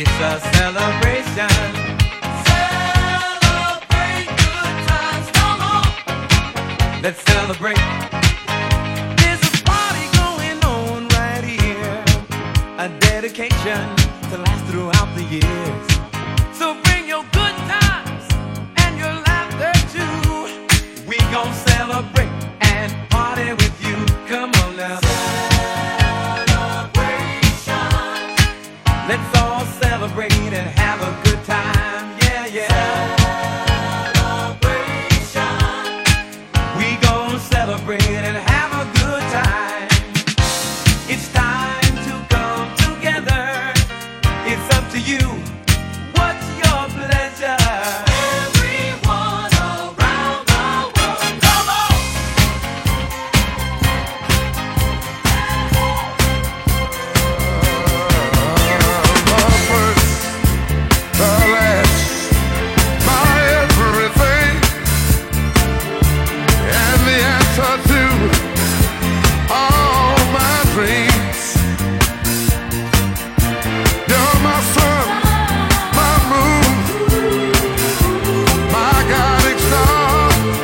It's a celebration. Celebrate good times, come on. Let's celebrate. There's a party going on right here. A dedication to last throughout the years. So bring your good times and your laughter too. We gon' celebrate and party with you. Come on now. Celebration. Let's all celebrate and have a good time. Yeah, yeah. Celebration. We gon' celebrate and have a good time. It's time to come together. It's up to you. What's your pleasure? Everyone around the world, come on! My first, the last, my everything, and the answer to all my dreams. You're my sun, my moon, my guiding star,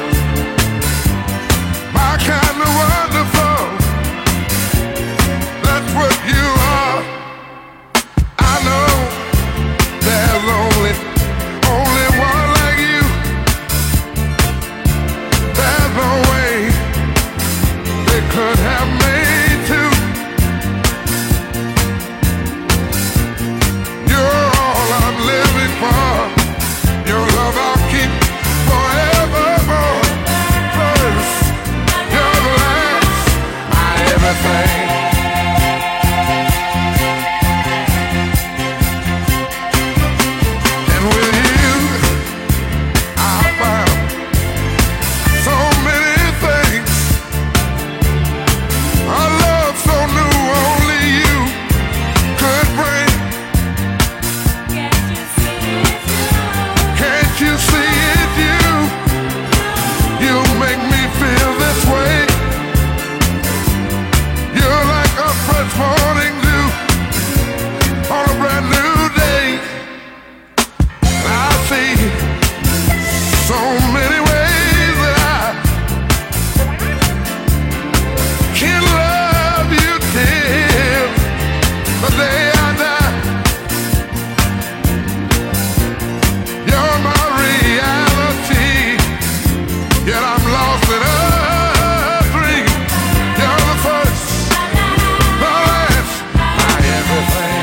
my kind of wonderful. That's what you are. I know there's only one like you. There's no way they could have made two. You're all I'm living for. Your love I'll keep forevermore. First, you're the last, my everything. And with you, I found so many things. A love so new, only you could bring. Can't you see it, you? You make me feel this way. You're like a fresh morning dew on a brand new day. I see so many ways that I can love you till the day I die. You're my reality, yet I'm lost in a dream. You're the first, the last, my everything.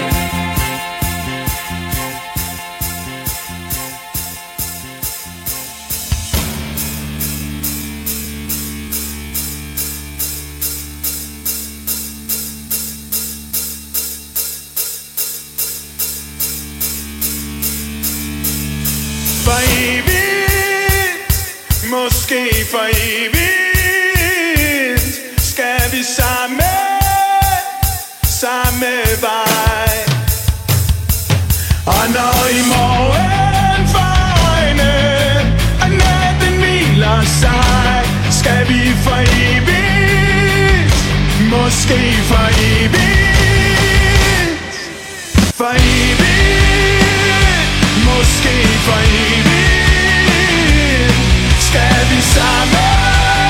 Evigt, måske for evigt, skal vi samme vej. Og når i morgen for øjne, og natten hviler sig, skal vi for evigt, måske for evigt, for evigt, måske for evigt, skal vi sammen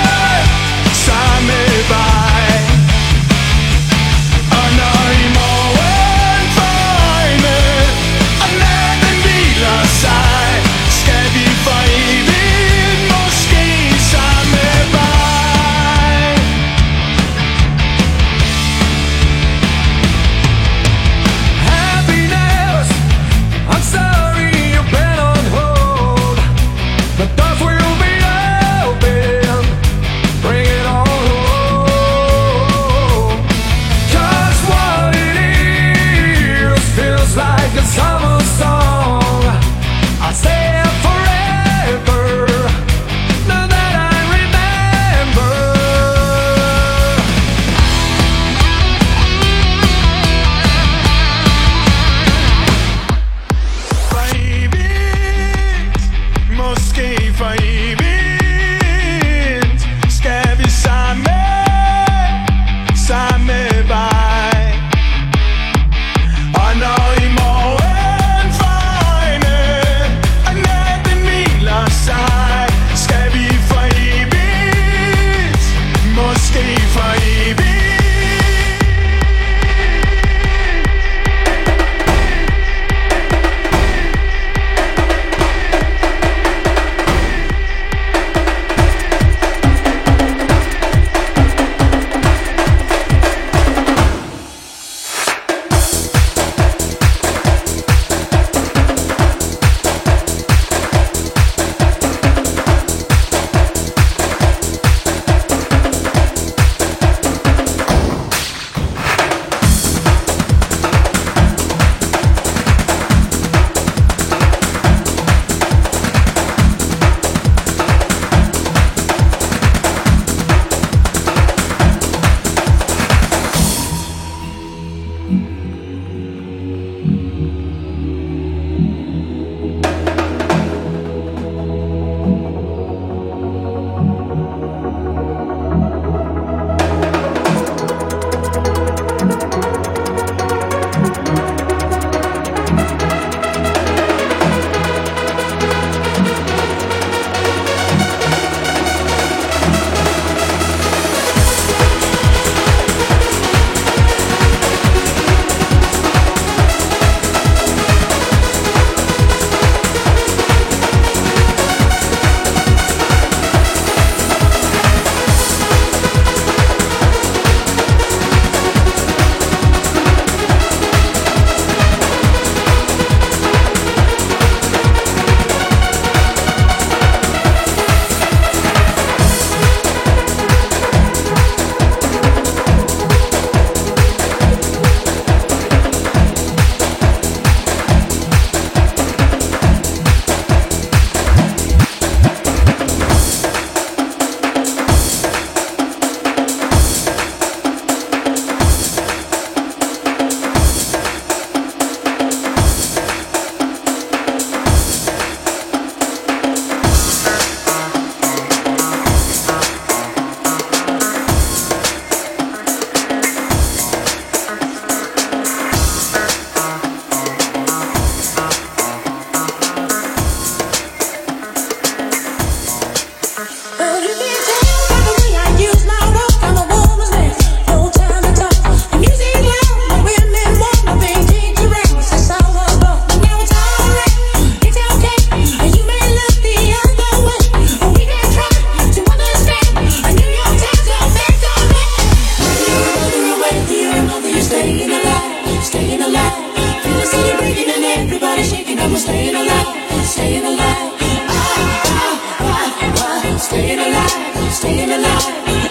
staying alive, staying alive.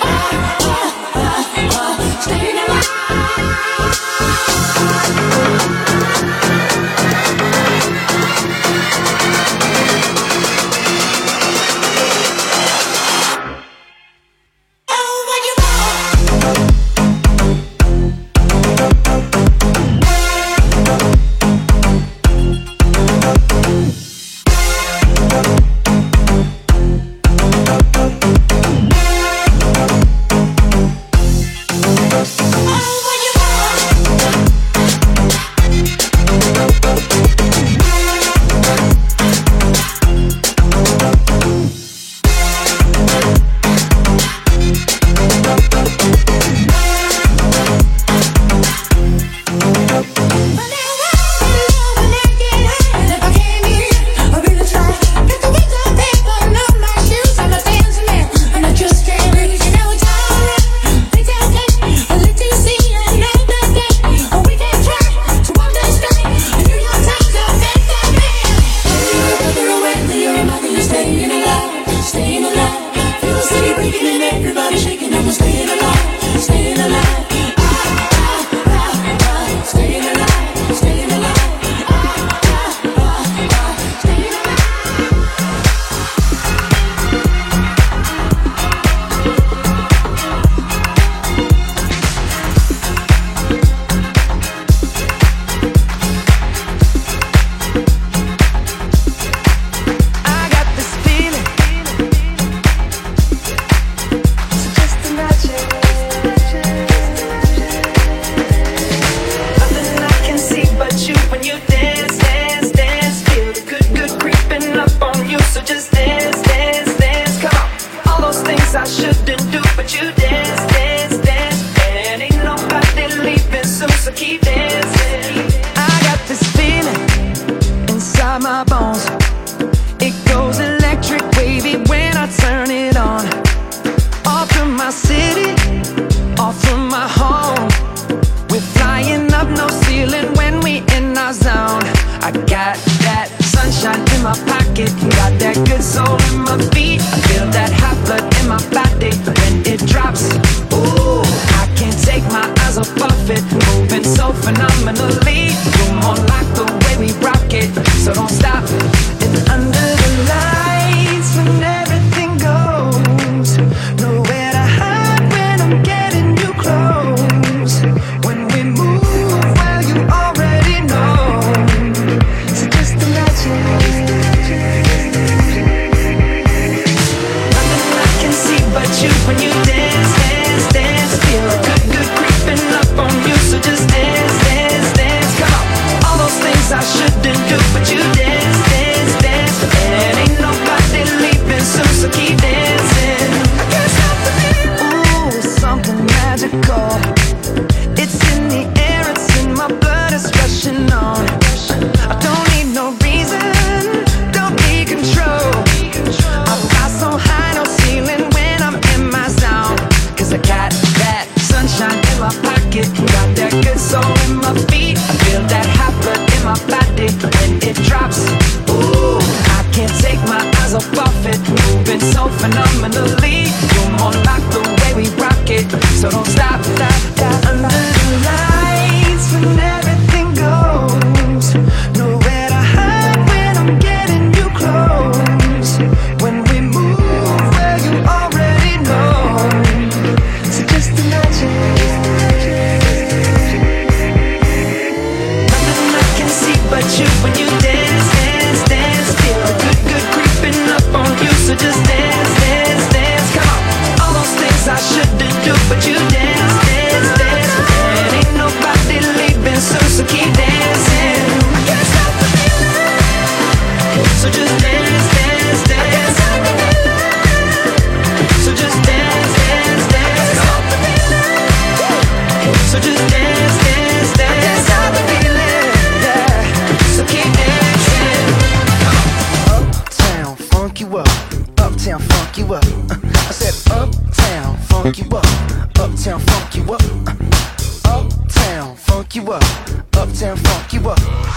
Staying alive.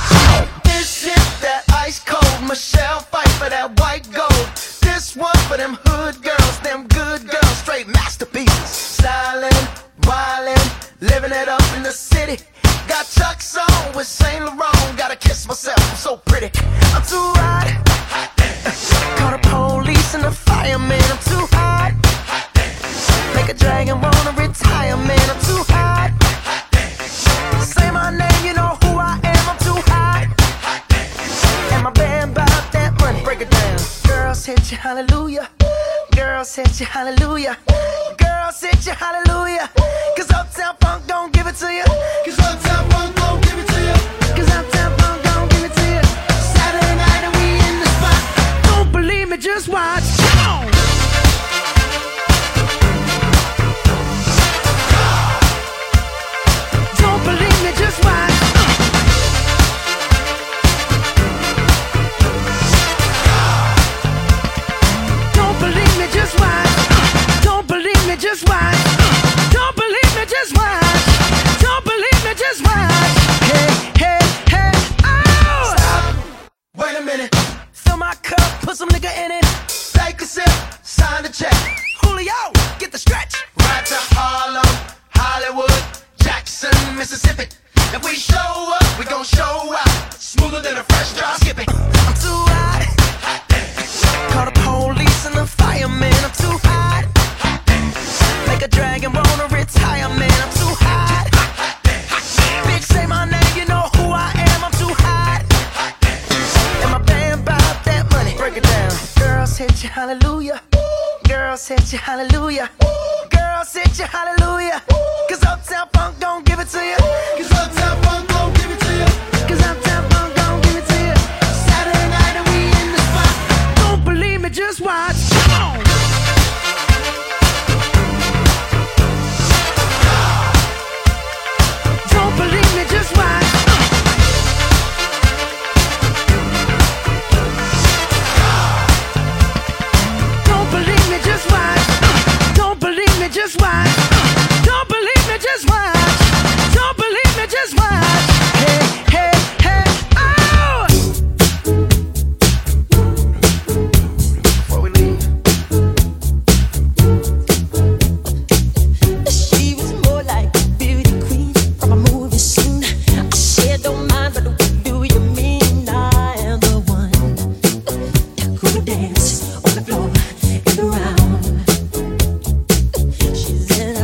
This is that ice cold Michelle fight for that white gold. This one for them them hood girls, them good girls, straight masterpieces. Stylin', wildin', living it up in the city. Got Chuck's on with Saint Laurent. Gotta kiss myself, I'm so pretty. I'm too hot. Call the police and the fireman. I'm too hot. Make a dragon wanna retire, man. I'm too hot. Say my name, you know who I am. I'm too hot. And my band bought that money. Break it down. Girls hit you, hallelujah. Girls hit you, hallelujah. Girls hit you, hallelujah. Cause Uptown Funk don't give it to you. Cause Uptown Funk don't give it to you. Cause Uptown Funk don't give it to you. Saturday night and we in the spot. Don't believe me, just watch. Come on. Don't believe me, just watch. Don't believe me, just watch. Don't believe me, just watch. Don't believe me, just watch. Don't believe me, just watch. Hey, hey, hey, oh! Stop. Wait a minute. Fill my cup, put some nigga in it. Take a sip, sign the check. Julio, get the stretch. Right to Harlem, Hollywood, Jackson, Mississippi. If we show up, we gon' show out. Smoother than a fresh drop. Skip it. I'm too hot. Call the police and the fireman. I'm too hot. Make a dragon wanna retire, man. I'm too hot. Bitch, say my name, you know who I am. I'm too hot. And my band bought that money. Break it down. Girls hit you, hallelujah. Girls hit you, hallelujah. Girls hit you, hallelujah. Cause Uptown Funk don't give it to you. Cause Uptown Funk don't give it to you. Cause Uptown Funk don't give it to you. Saturday night and we in the spot. Don't believe me, just watch. Come on. Don't believe me, just watch. Don't believe me, just watch. Don't believe me, just watch. Don't believe me, just watch. Don't believe me, just watch. Hey, hey, hey, oh! Before we leave. She was more like a beauty queen from a movie scene. I said, don't mind, but what do you mean? I am the one who would dance on the floor and around. She's in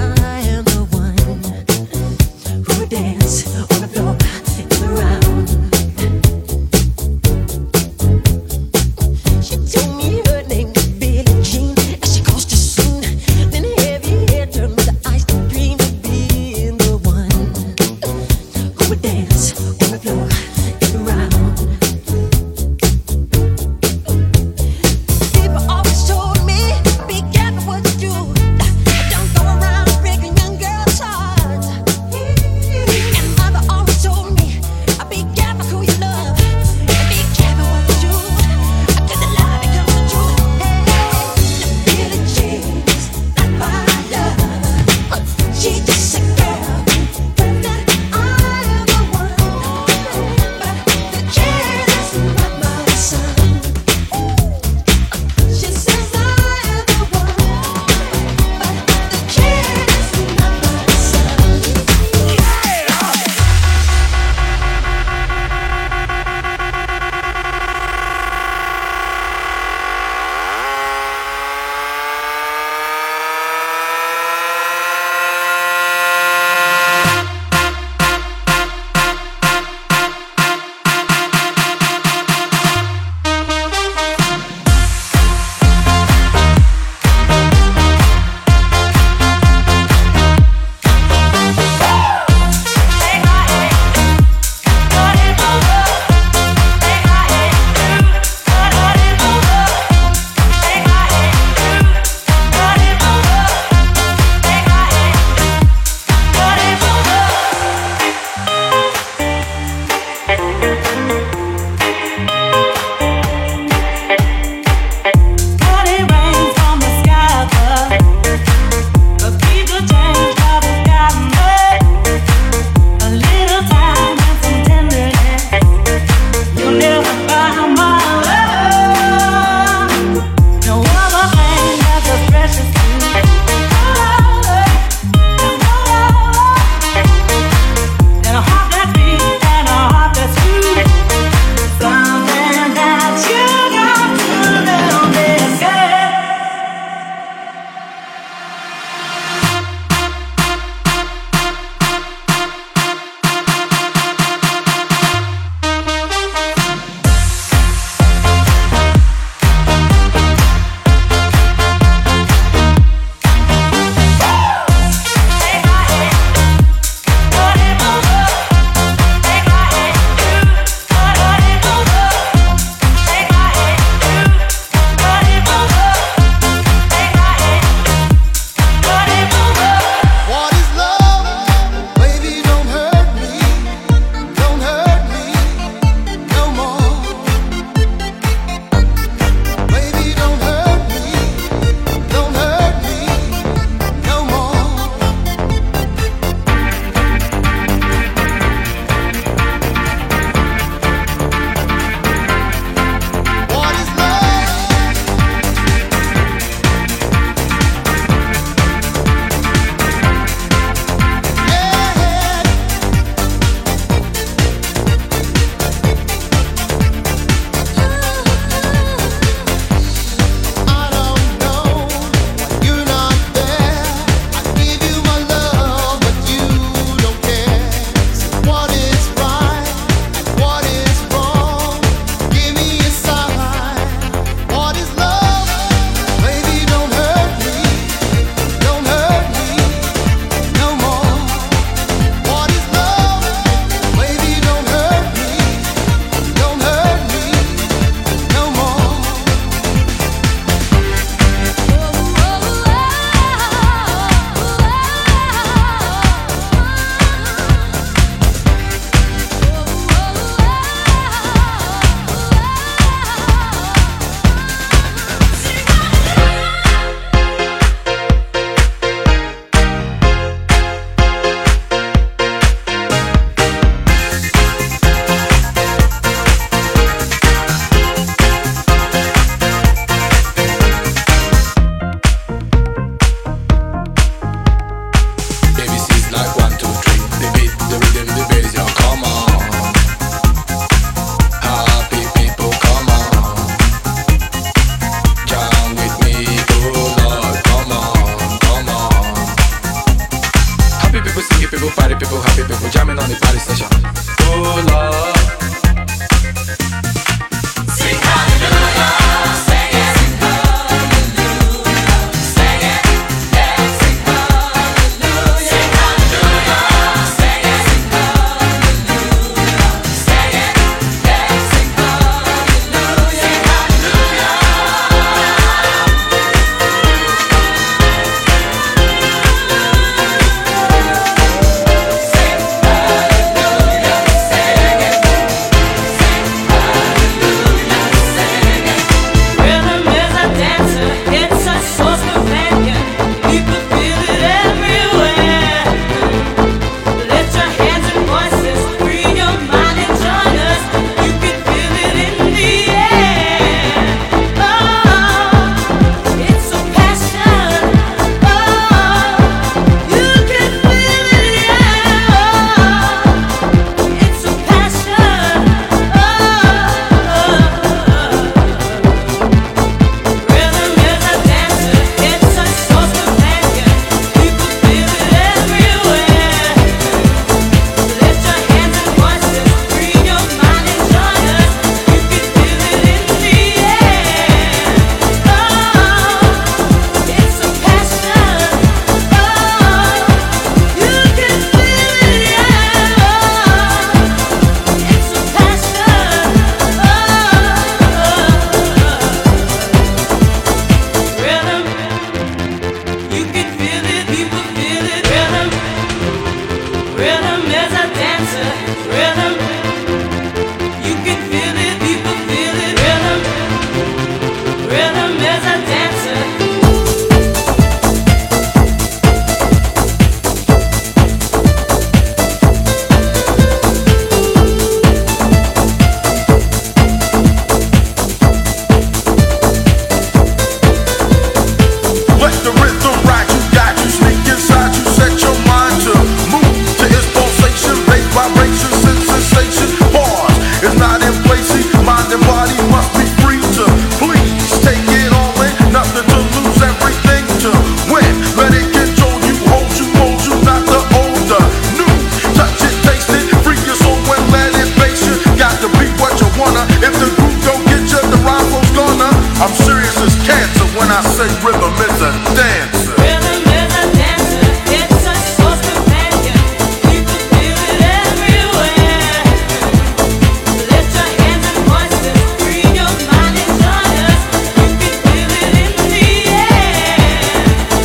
say rhythm is a dancer. Rhythm is a dancer, it's a source companion. People feel it everywhere. Lift your hands and voices, free your mind and join us. You can feel it in the air.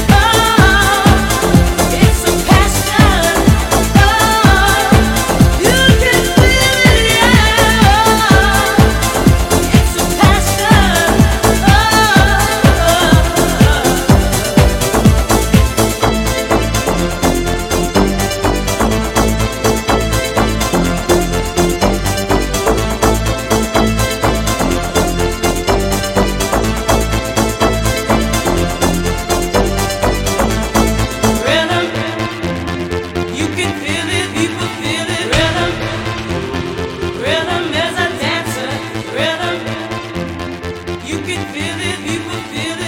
Oh, it's a passion. Oh, you can feel it, yeah. It's a passion. Rhythm, you can feel it, people feel it. Rhythm, rhythm is a dancer. Rhythm, you can feel it, people feel it.